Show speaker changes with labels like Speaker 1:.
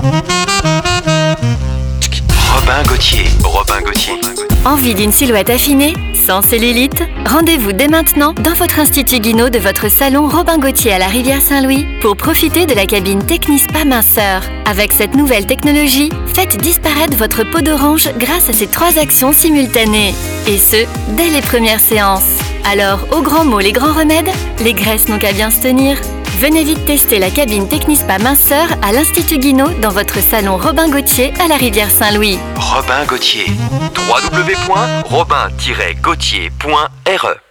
Speaker 1: Robin Gauthier.
Speaker 2: Envie d'une silhouette affinée, sans cellulite? Rendez-vous dès maintenant dans votre Institut Guinaud de votre salon Robin Gauthier à la Rivière-Saint-Louis pour profiter de la cabine Technispa minceur. Avec cette nouvelle technologie, faites disparaître votre peau d'orange grâce à ces 3 actions simultanées. Et ce, dès les premières séances. Alors, aux grands mots, les grands remèdes, les graisses n'ont qu'à bien se tenir. Venez vite tester la cabine Technispa minceur à l'Institut Guinaud dans votre salon Robin Gauthier à la Rivière-Saint-Louis.
Speaker 1: Robin Gauthier. www.robin-gauthier.re